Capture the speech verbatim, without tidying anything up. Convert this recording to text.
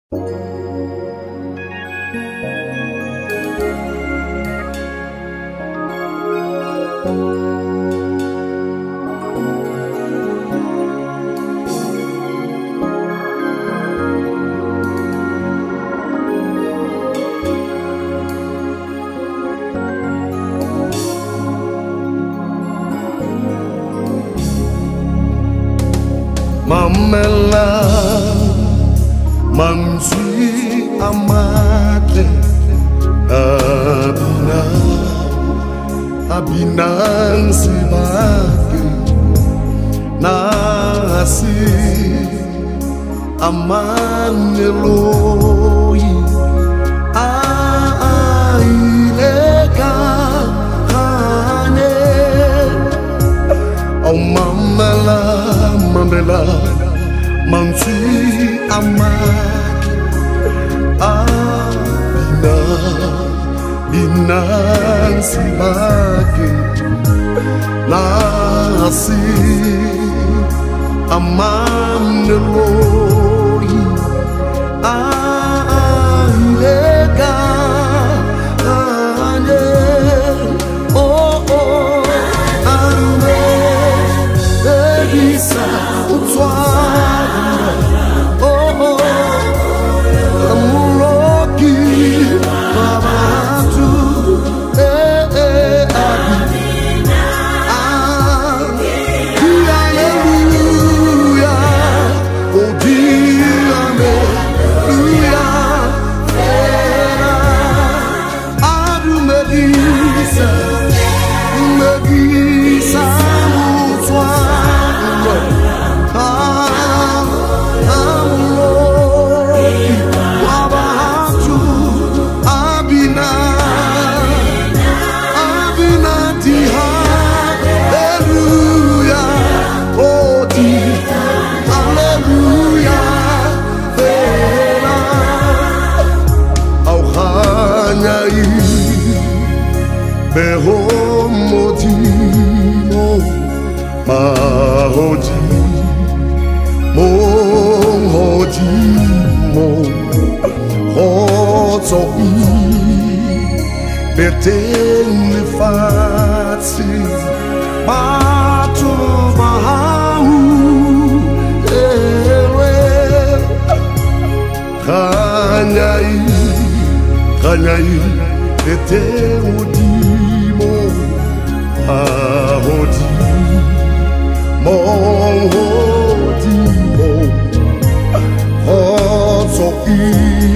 Mamela Manzi Amate Abina Abinan Sibake Nasi Amaneloi Aileka Hane Oh Mamela Mamela Manzi Amate Abina Binan Sibake Nasi Amaneloi Aileka Hane Oh oh Ame Ebisa Utwara Oh oh Amuloki Babatu Eh eh Abi Behomodimo Mahodi Mongodimo Hotoi Betene Fatsi Batu Bahau Ewe Kanyai Kanyai Betene Mahodi, Mongodimo, Hotoi.